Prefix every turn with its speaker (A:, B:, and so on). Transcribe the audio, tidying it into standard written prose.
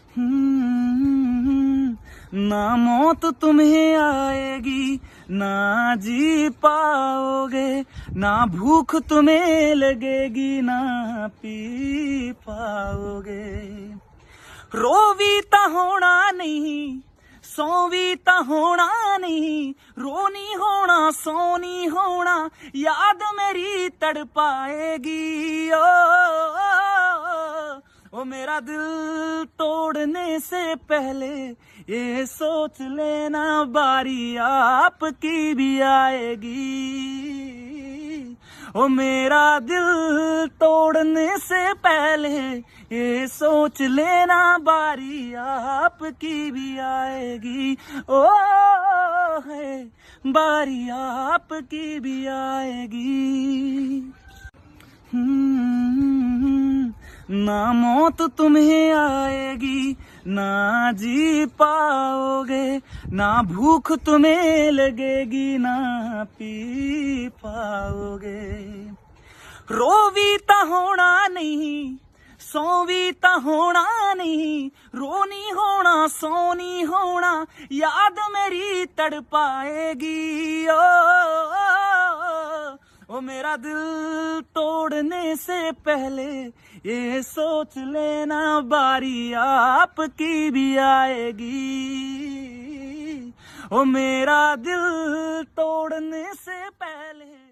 A: ना मौत तुम्हें आएगी, ना जी पाओगे, ना भूख तुम्हें लगेगी, ना पी पाओगे। रोवी ता होना नहीं, सोवी ता होना नहीं, रोनी होना सोनी होना, याद मेरी तड़पाएगी। ओ मेरा दिल तोड़ने से पहले ये सोच लेना, बारी आपकी भी आएगी। ओ मेरा दिल तोड़ने से पहले ये सोच लेना, बारी आपकी भी आएगी। ओ है बारी आपकी भी आएगी। ना मौत तुम्हें आएगी, ना जी पाओगे, ना भूख तुम्हें लगेगी, ना पी पाओगे। रोवी ता होना नहीं, सोवी ता होना नहीं, रोनी होना सोनी होना, याद मेरी तड़पाएगी। ओ मेरा दिल तोड़ने से पहले ये सोच लेना, बारी आपकी भी आएगी। ओ मेरा दिल तोड़ने से पहले